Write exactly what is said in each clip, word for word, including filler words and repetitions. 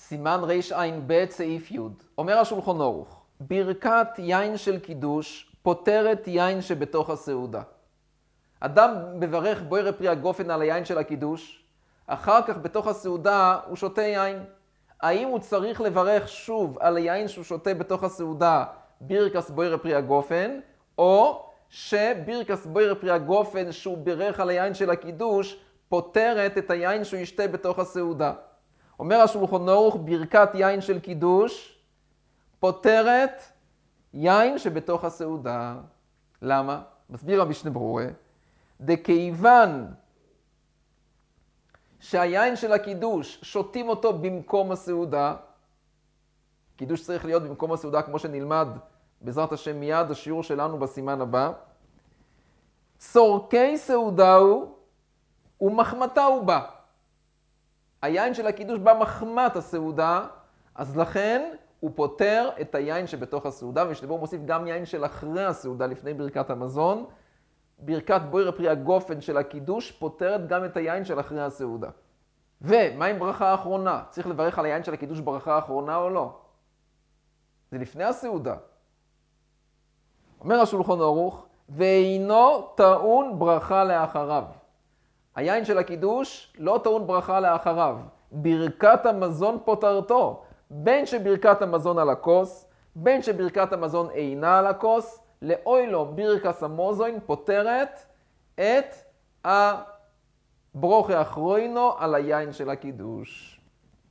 סימן רע"ב סעיף י' אומר השולחן ערוך, ברכת יין של קידוש פותרת יין שבתוך הסעודה. אדם מברך בוירא פרי הגופן על היין של הקידוש, אחר כך בתוך הסעודה הוא שותה יין. האם הוא צריך לברך שוב על היין שהוא שותה בתוך הסעודה ברכת בוירא פרי הגופן, או שברכת בוירא פרי הגופן שהוא בירך על היין של הקידוש פותרת את היין שהוא ישתה בתוך הסעודה? אומר השולחן ערוך, ברכת יין של קידוש פותרת יין שבתוך הסעודה. למה? מסביר המשנה ברורה, דכיוון שהיין של הקידוש שותים אותו במקום הסעודה, קידוש צריך להיות במקום הסעודה כמו שנלמד בעזרת השם מיד השיעור שלנו בסימן הבא, צורכי סעודה הוא ומחמתה הוא בא. היין של הקידוש בא מחמת הסעודה, אז לכן הוא פותר את היין שבתוך הסעודה, ומשנה ברורה מוסיף גם יין של אחרי הסעודה לפני ברכת המזון. ברכת בוירא פרי הגופן של הקידוש פותרת גם את היין של אחרי הסעודה. ומה עם ברכה האחרונה? צריך לברך על היין של הקידוש ברכה האחרונה או לא? זה לפני הסעודה. אומר השולחן ערוך, ואינו טעון ברכה לאחריו. היין של הקידוש לא טעון ברכה לאחריו. ברכת המזון פותרתו. בין שברכת המזון על הכוס, בין שברכת המזון אינה על הכוס, לאוי לו ברכת המוזוין פותרת את הברוכה אחרוינו על היין של הקידוש.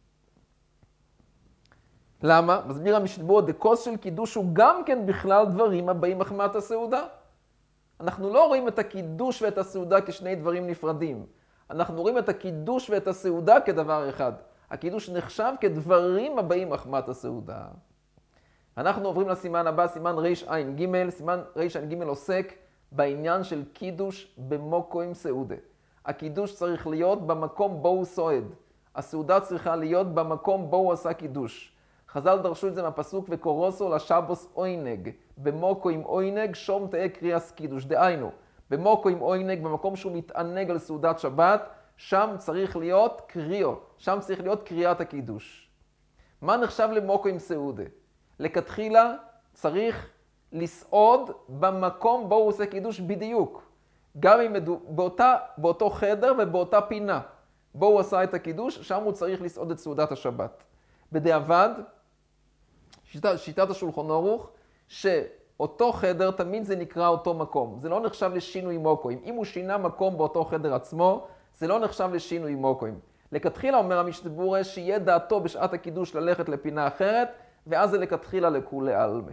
למה? מסביר המשנה ברורה, דכוס של קידוש הוא גם כן בכלל דברים הבאים מחמת הסעודה. אנחנו לא רואים את הקידוש ואת הסעודה כשני דברים נפרדים. אנחנו רואים את הקידוש ואת הסעודה כדבר אחד. הקידוש נחשב כדברים הבאים מחמת הסעודה. אנחנו עוברים לסימן הבא, סימן רע"ג. סימן רע"ג עוסק בעניין של קידוש במוקוים סעודה. הקידוש צריך להיות במקום בו הוא סועד. הסעודה צריכה להיות במקום בו הוא עשה קידוש. חז"ל דרשו את זה מהפסוק וקורוסו לשבוס אוינג. במוקוים אוינג שום תהא קריאס קידוש. דהיינו, במוקוים אוינג, במקום שהוא מתענג על סעודת שבת, שם צריך להיות קריאו. שם צריך להיות קריאת הקידוש. מה נחשב למוקוים סעודה? לכתחילה צריך לסעוד במקום בו הוא עושה קידוש בדיוק. גם אם באותה, באותו חדר ובאותה פינה בו הוא עשה את הקידוש, שם הוא צריך לסעוד את סעודת השבת. בדיעבד, שיטת, שיטת השולחן ערוך, שאותו חדר תמיד זה נקרא אותו מקום. זה לא נחשב לשינוי מוקוים. אם הוא שינה מקום באותו חדר עצמו, זה לא נחשב לשינוי מוקוים. לכתחילה אומר המשנה ברורה שיהיה דעתו בשעת הקידוש ללכת לפינה אחרת, ואז זה לכתחילה לכולי עלמא.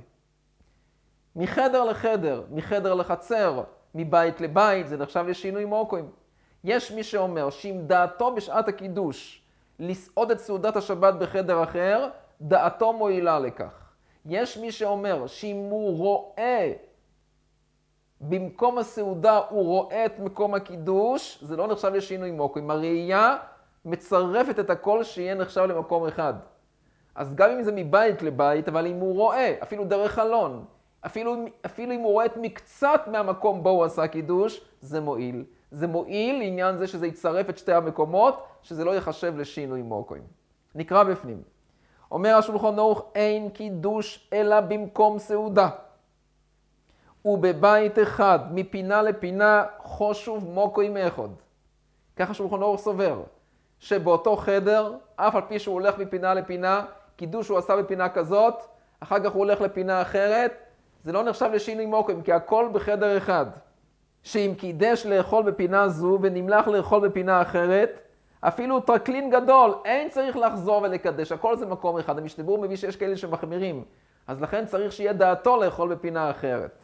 מחדר לחדר, מחדר לחצר, מבית לבית, זה נחשב לשינוי מוקוים. יש מי שאומר שאם דעתו בשעת הקידוש לסעוד את סעודת השבת בחדר אחר, דעתו מועילה לכך. יש מי שאומר שאם הוא רואה במקום הסעודה, הוא רואה את מקום הקידוש, זה לא נחשב לשינוי מוקוים. הראייה מצרפת את הכל שיהיה נחשב למקום אחד. אז גם אם זה מבית לבית, אבל אם הוא רואה, אפילו דרך חלון, אפילו, אפילו אם הוא רואה את מקצת מהמקום בו הוא עשה קידוש, זה מועיל. זה מועיל לעניין זה שזה יצרף את שתי המקומות, שזה לא יחשב לשינוי מוקוים. נקרא בפנים. אומר השולחן ערוך, אין קידוש אלא במקום סעודה. ובבית אחד, מפינה לפינה, חושוב מוקוים אחד. ככה השולחן ערוך סובר, שבאותו חדר, אף על פי שהוא הולך מפינה לפינה, קידוש הוא עשה בפינה כזאת, אחר כך הוא הולך לפינה אחרת, זה לא נחשב לשינוי מוקוים, כי הכל בחדר אחד. שאם קידש לאכול בפינה זו ונמלח לאכול בפינה אחרת, אפילו טרקלין גדול, אין צריך לחזור ולקדש, הכל זה מקום אחד. המשנה ברורה מביא שיש כאלה שמחמירים, אז לכן צריך שיהיה דעתו לאכול בפינה אחרת.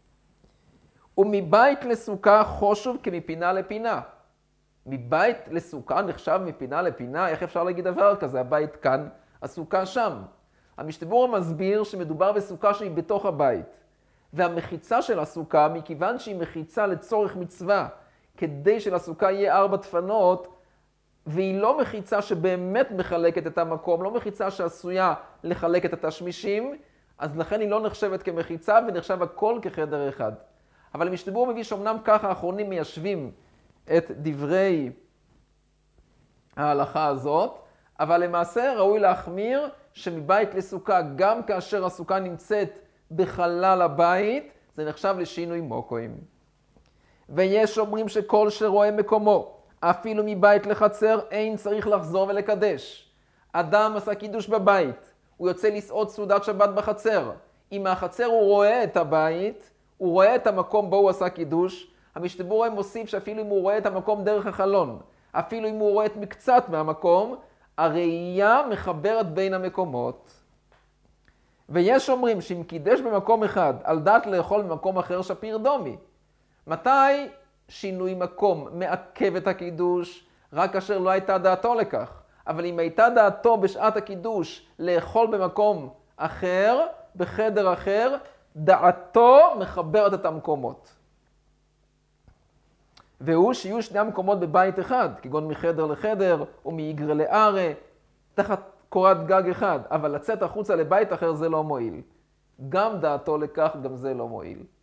ומבית לסוכה חושוב כמפינה לפינה. מבית לסוכה נחשב מפינה לפינה, איך אפשר להגיד דבר כזה? הבית כאן, הסוכה שם. המשנה ברורה מסביר שמדובר בסוכה שהיא בתוך הבית. והמחיצה של הסוכה, מכיוון שהיא מחיצה לצורך מצווה, כדי שלסוכה יהיה ארבע דפנות, והיא לא מחיצה שבאמת מחלקת את המקום, לא מחיצה שעשויה לחלק את התשמישים, אז לכן היא לא נחשבת כמחיצה ונחשב הכל כחדר אחד. אבל המשנה ברורה מביא שאומנם ככה האחרונים מיישבים את דברי ההלכה הזאת, אבל למעשה ראוי להחמיר שמבית לסוכה, גם כאשר הסוכה נמצאת בחלל הבית, זה נחשב לשינוי מוקוים. ויש אומרים שכל שרואה מקומו, אפילו מבית לחצר, אין צריך לחזור ולקדש. אדם עשה קידוש בבית, הוא יוצא לסעוד סעודת שבת בחצר. אם מהחצר הוא רואה את הבית, הוא רואה את המקום בו הוא עשה קידוש, המשתברור מוסיף שאפילו אם הוא רואה את המקום דרך החלון, אפילו אם הוא רואה את מקצת מהמקום, הראייה מחברת בין המקומות. ויש אומרים שאם קידש במקום אחד, על דעת לאכול במקום אחר שפיר דומי. מתי שינוי מקום מעכב את הקידוש? רק כאשר לא הייתה דעתו לכך. אבל אם הייתה דעתו בשעת הקידוש לאכול במקום אחר, בחדר אחר, דעתו מחברת את המקומות. והוא שיהיו שני המקומות בבית אחד, כגון מחדר לחדר או מאיגרא לארא, תחת קורת גג אחד, אבל לצאת החוצה לבית אחר זה לא מועיל. גם דעתו לכך, גם זה לא מועיל.